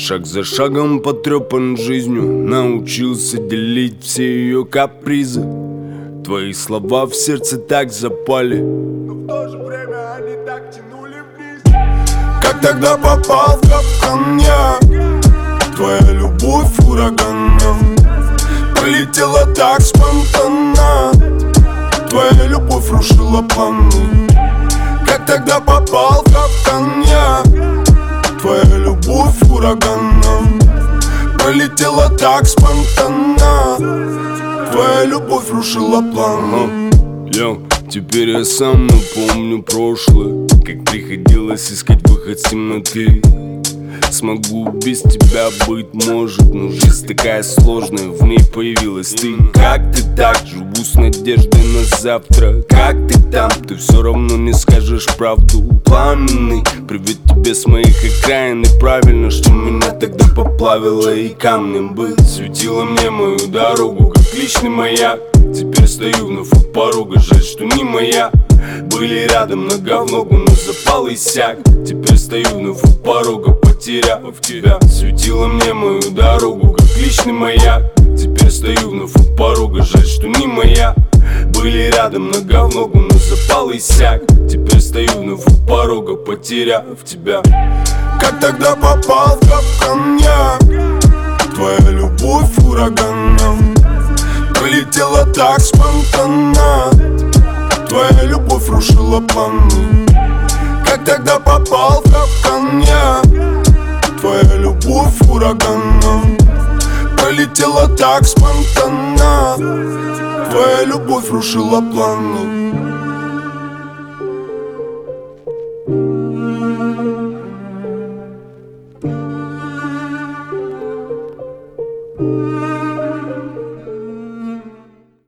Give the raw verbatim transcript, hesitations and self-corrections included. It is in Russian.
Шаг за шагом потрепан жизнью, научился делить все ее капризы. Твои слова в сердце так запали, но в то же время они так тянули вниз. Как тогда попал в капкан я, твоя любовь ураганом полетела так спонтанно, твоя любовь рушила планы. Как тогда попал в капкан я, твоя любовь ураганом полетела так спонтанно, твоя любовь рушила планы. Йоу, теперь я сам напомню прошлое, как приходилось искать выход с темноты. Смогу без тебя, быть может, но жизнь такая сложная, в ней появилась ты. Как ты так? Живу с надеждой на завтра. Как ты там? Ты все равно не скажешь правду. Пламенный привет тебе с моих окраин. И правильно, что меня тогда поплавило и камнем бы светила мне мою дорогу, как личный маяк. Теперь стою вновь у порога, жаль, что не моя. Были рядом многоногу, но запал иссяк. Теперь стою вновь у порога, потеряв тебя. Светила мне мою дорогу, как личный маяк. Теперь стою вновь у порога, жаль, что не моя. Были рядом многоногу, но запал иссяк. Теперь стою вновь у порога, потеряв тебя. Как тогда попал в капкан я, твоя любовь ураганом полетела так спонтанно, твоя любовь рушила планы. Как тогда попал в капкан я, твоя любовь ураганом полетела так спонтанно, твоя любовь рушила планы.